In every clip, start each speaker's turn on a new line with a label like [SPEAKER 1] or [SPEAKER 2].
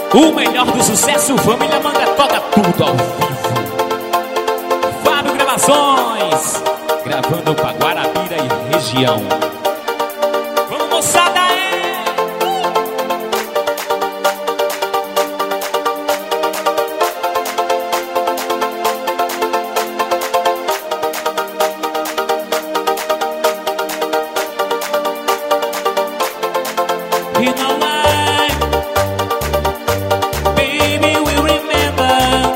[SPEAKER 1] O melhor do sucesso, família Manga toca tudo ao vivo. Fábio Gravações, gravando pra Guarabira e região. Vamos, moçada, You know why? Baby, we remember.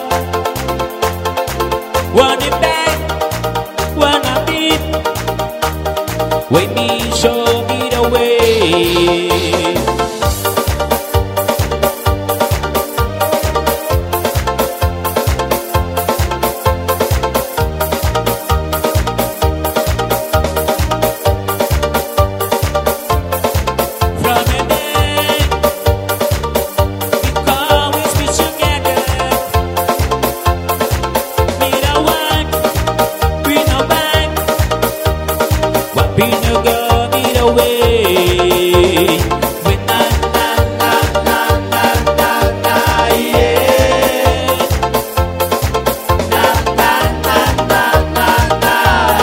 [SPEAKER 1] Wanna back, wanna beat. Wait me, show me the way. Be no girl, be the way. When na yeah. Na.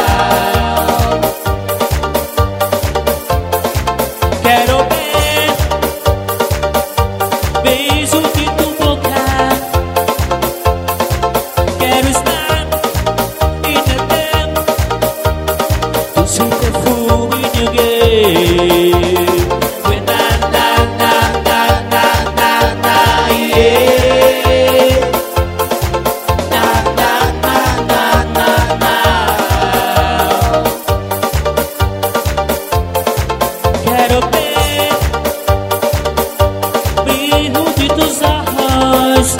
[SPEAKER 1] Quero ver beijo de tu boca. Quero estar in the tempo. Tu sempre perfume in your game. When na yeah. Na. Quero ver brilho de tus ojos.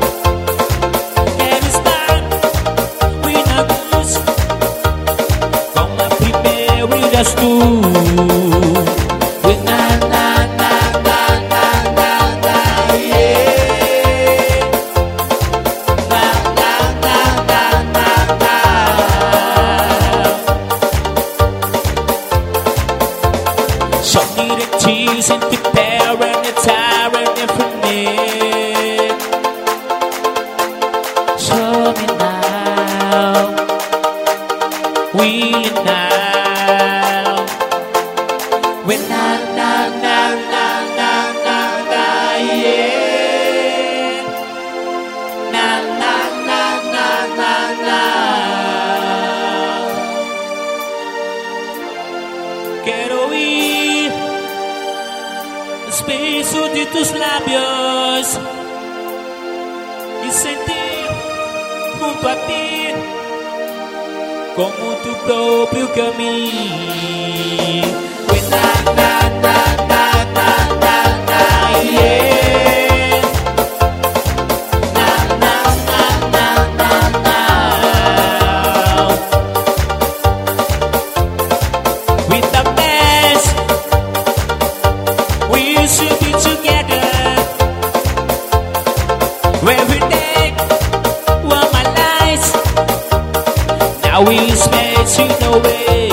[SPEAKER 1] Quero estar with a luz. Como a primeira brilhas tu. With na yeah. Na. So need a tease and prepare and a tyrant and for me. Show me now, will you now? When na yeah. Na. Quero ir nos beijos de tus labios e sentir junto a ti como tu próprio caminho. When na yeah. Na. With the best, we should be together. Every day, one my life. Now we spend in a way.